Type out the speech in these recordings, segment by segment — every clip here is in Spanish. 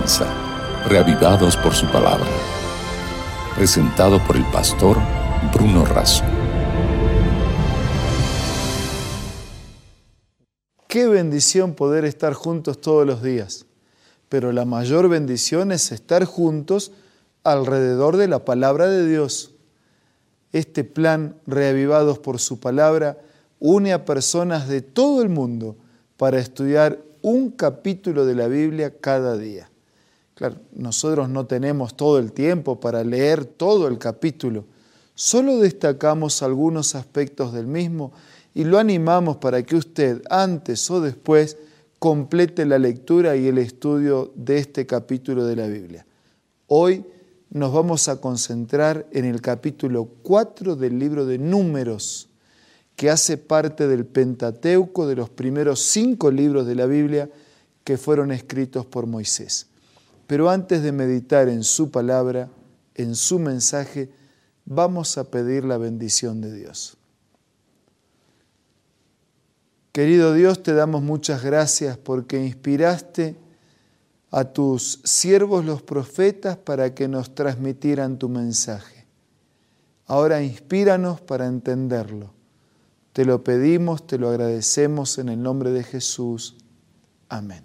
comienza, Reavivados por su palabra. Presentado por el pastor Bruno Razo. Qué bendición poder estar juntos todos los días, pero la mayor bendición es estar juntos alrededor de la palabra de Dios. Este plan, Reavivados por su palabra, une a personas de todo el mundo para estudiar un capítulo de la Biblia cada día. Claro, nosotros no tenemos todo el tiempo para leer todo el capítulo, solo destacamos algunos aspectos del mismo y lo animamos para que usted, antes o después, complete la lectura y el estudio de este capítulo de la Biblia. Hoy nos vamos a concentrar en el capítulo 4 del libro de Números, que hace parte del Pentateuco, de los primeros 5 libros de la Biblia que fueron escritos por Moisés. Pero antes de meditar en su palabra, en su mensaje, vamos a pedir la bendición de Dios. Querido Dios, te damos muchas gracias porque inspiraste a tus siervos los profetas para que nos transmitieran tu mensaje. Ahora inspíranos para entenderlo. Te lo pedimos, te lo agradecemos en el nombre de Jesús. Amén.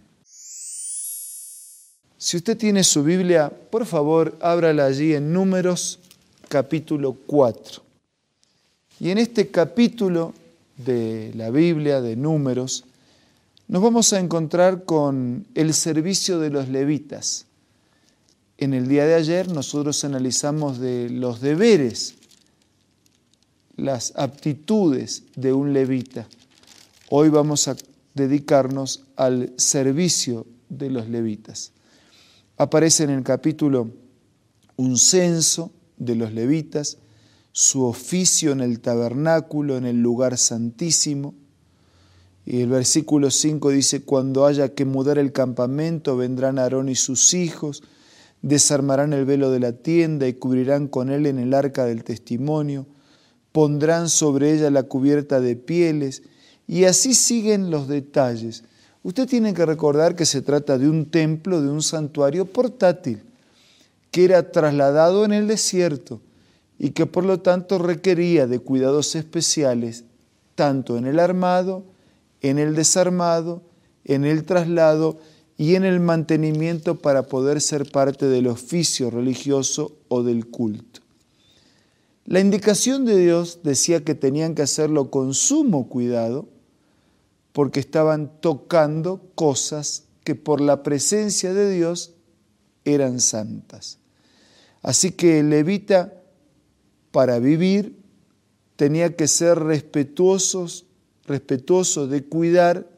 Si usted tiene su Biblia, por favor, ábrala allí en Números, capítulo 4. Y en este capítulo de la Biblia, de Números, nos vamos a encontrar con el servicio de los levitas. En el día de ayer nosotros analizamos de los deberes, las aptitudes de un levita. Hoy vamos a dedicarnos al servicio de los levitas. Aparece en el capítulo un censo de los levitas, su oficio en el tabernáculo, en el lugar santísimo. Y el versículo 5 dice: cuando haya que mudar el campamento, vendrán Aarón y sus hijos, desarmarán el velo de la tienda y cubrirán con él en el arca del testimonio, pondrán sobre ella la cubierta de pieles, y así siguen los detalles. Usted tiene que recordar que se trata de un templo, de un santuario portátil, que era trasladado en el desierto y que por lo tanto requería de cuidados especiales, tanto en el armado, en el desarmado, en el traslado y en el mantenimiento para poder ser parte del oficio religioso o del culto. La indicación de Dios decía que tenían que hacerlo con sumo cuidado porque estaban tocando cosas que por la presencia de Dios eran santas. Así que el levita, para vivir, tenía que ser respetuoso de cuidar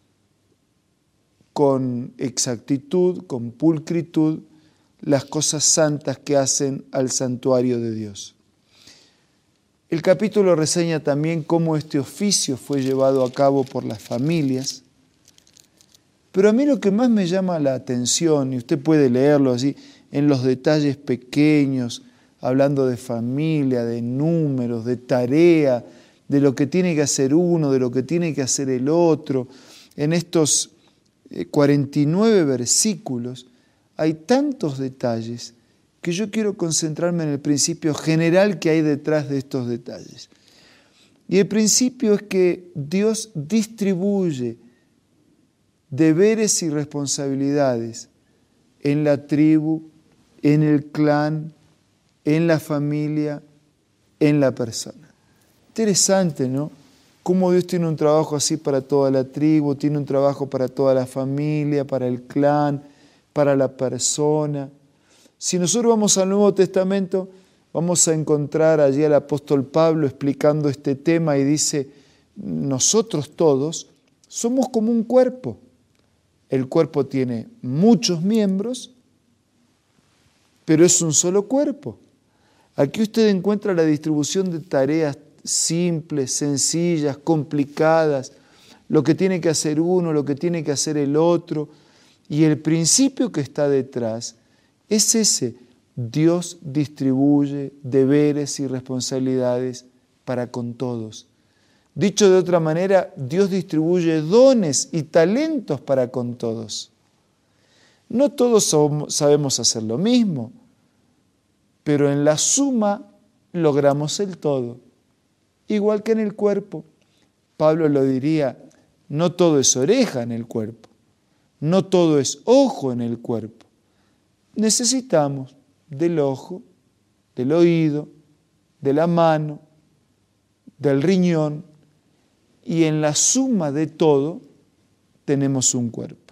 con exactitud, con pulcritud, las cosas santas que hacen al santuario de Dios. El capítulo reseña también cómo este oficio fue llevado a cabo por las familias, pero a mí lo que más me llama la atención, y usted puede leerlo así, en los detalles pequeños, hablando de familia, de números, de tarea, de lo que tiene que hacer uno, de lo que tiene que hacer el otro. En estos 49 versículos hay tantos detalles que yo quiero concentrarme en el principio general que hay detrás de estos detalles. Y el principio es que Dios distribuye deberes y responsabilidades en la tribu, en el clan, en la familia, en la persona. Interesante, ¿no? Cómo Dios tiene un trabajo así para toda la tribu, tiene un trabajo para toda la familia, para el clan, para la persona. Si nosotros vamos al Nuevo Testamento, vamos a encontrar allí al apóstol Pablo explicando este tema y dice: nosotros todos somos como un cuerpo. El cuerpo tiene muchos miembros, pero es un solo cuerpo. Aquí usted encuentra la distribución de tareas simples, sencillas, complicadas, lo que tiene que hacer uno, lo que tiene que hacer el otro, y el principio que está detrás es ese: Dios distribuye deberes y responsabilidades para con todos. Dicho de otra manera, Dios distribuye dones y talentos para con todos. No todos sabemos hacer lo mismo, pero en la suma logramos el todo. Igual que en el cuerpo. Pablo lo diría, no todo es oreja en el cuerpo, no todo es ojo en el cuerpo. Necesitamos del ojo, del oído, de la mano, del riñón, y en la suma de todo tenemos un cuerpo.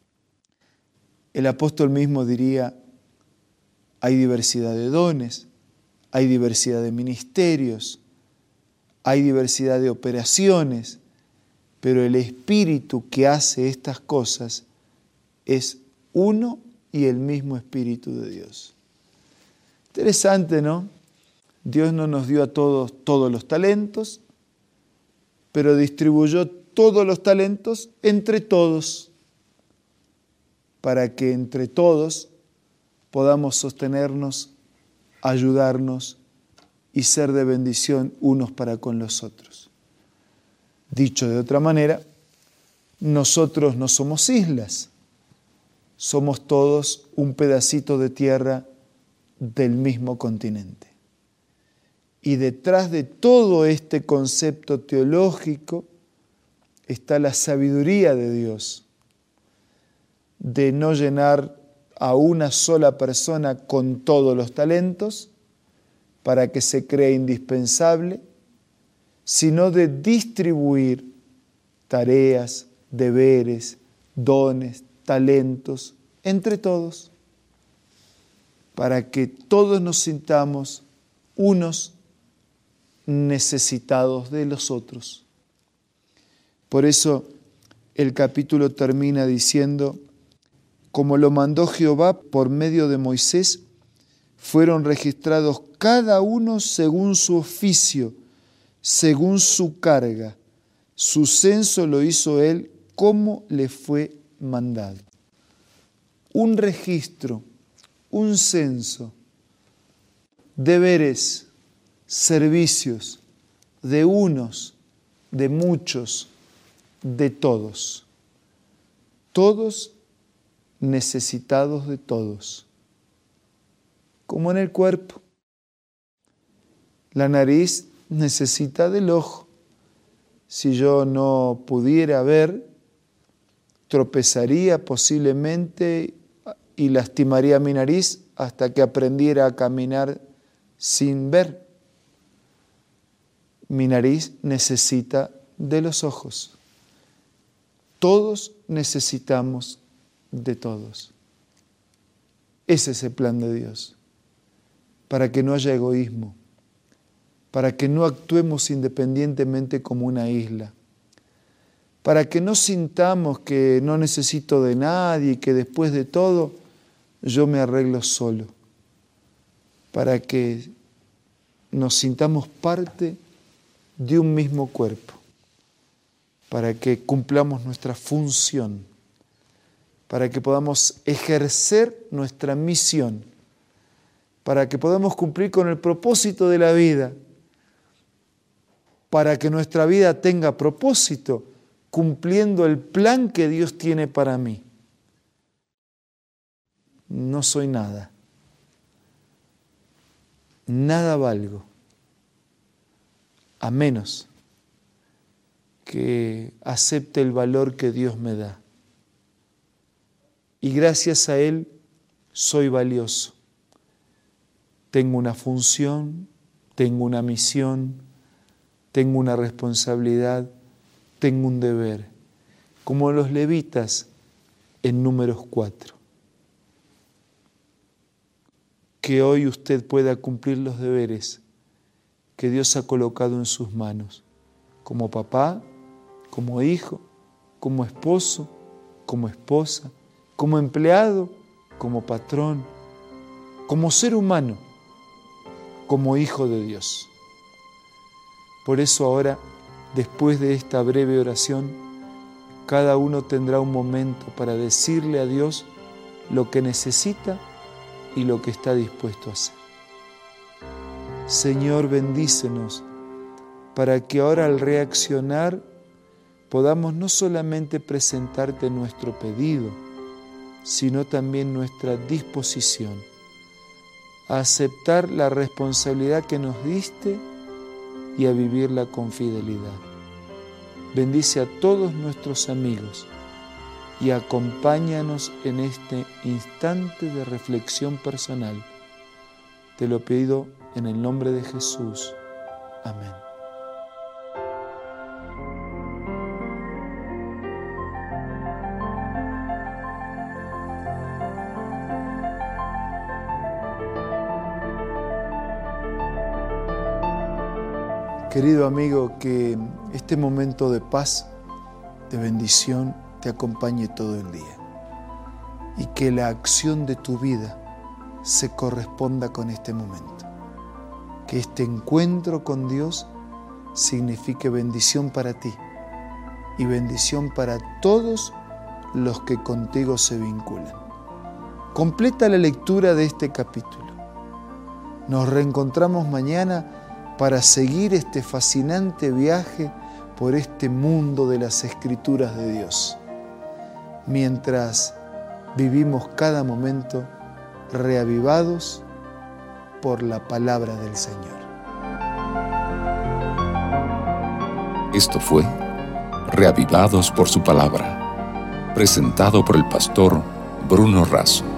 El apóstol mismo diría, hay diversidad de dones, hay diversidad de ministerios, hay diversidad de operaciones, pero el Espíritu que hace estas cosas es uno y el mismo Espíritu de Dios. Interesante, ¿no? Dios no nos dio a todos los talentos, pero distribuyó todos los talentos entre todos, para que entre todos podamos sostenernos, ayudarnos y ser de bendición unos para con los otros. Dicho de otra manera, nosotros no somos islas, somos todos un pedacito de tierra del mismo continente. Y detrás de todo este concepto teológico está la sabiduría de Dios, de no llenar a una sola persona con todos los talentos para que se cree indispensable, sino de distribuir tareas, deberes, dones, talentos entre todos, para que todos nos sintamos unos necesitados de los otros. Por eso el capítulo termina diciendo, como lo mandó Jehová por medio de Moisés, fueron registrados cada uno según su oficio, según su carga. Su censo lo hizo él como le fue mandado. Un registro, un censo, deberes, servicios de unos, de muchos, de todos. Todos necesitados de todos. Como en el cuerpo. La nariz necesita del ojo. Si yo no pudiera ver, tropezaría posiblemente y lastimaría mi nariz hasta que aprendiera a caminar sin ver. Mi nariz necesita de los ojos. Todos necesitamos de todos. Ese es el plan de Dios, para que no haya egoísmo, para que no actuemos independientemente como una isla, para que no sintamos que no necesito de nadie y que después de todo yo me arreglo solo, para que nos sintamos parte de un mismo cuerpo, para que cumplamos nuestra función, para que podamos ejercer nuestra misión, para que podamos cumplir con el propósito de la vida, para que nuestra vida tenga propósito, cumpliendo el plan que Dios tiene para mí. No soy nada, nada valgo, a menos que acepte el valor que Dios me da. Y gracias a Él soy valioso. Tengo una función, tengo una misión, tengo una responsabilidad, tengo un deber, como los levitas en Números 4. Que hoy usted pueda cumplir los deberes que Dios ha colocado en sus manos, como papá, como hijo, como esposo, como esposa, como empleado, como patrón, como ser humano, como hijo de Dios. Por eso ahora, después de esta breve oración, cada uno tendrá un momento para decirle a Dios lo que necesita y lo que está dispuesto a hacer. Señor, bendícenos para que ahora al reaccionar podamos no solamente presentarte nuestro pedido, sino también nuestra disposición a aceptar la responsabilidad que nos diste y a vivirla con fidelidad. Bendice a todos nuestros amigos y acompáñanos en este instante de reflexión personal. Te lo pido en el nombre de Jesús. Amén. Querido amigo, que este momento de paz, de bendición, te acompañe todo el día y que la acción de tu vida se corresponda con este momento. Que este encuentro con Dios signifique bendición para ti y bendición para todos los que contigo se vinculan. Completa la lectura de este capítulo. Nos reencontramos mañana para seguir este fascinante viaje por este mundo de las Escrituras de Dios, mientras vivimos cada momento reavivados por la palabra del Señor. Esto fue Reavivados por su palabra, presentado por el pastor Bruno Razo.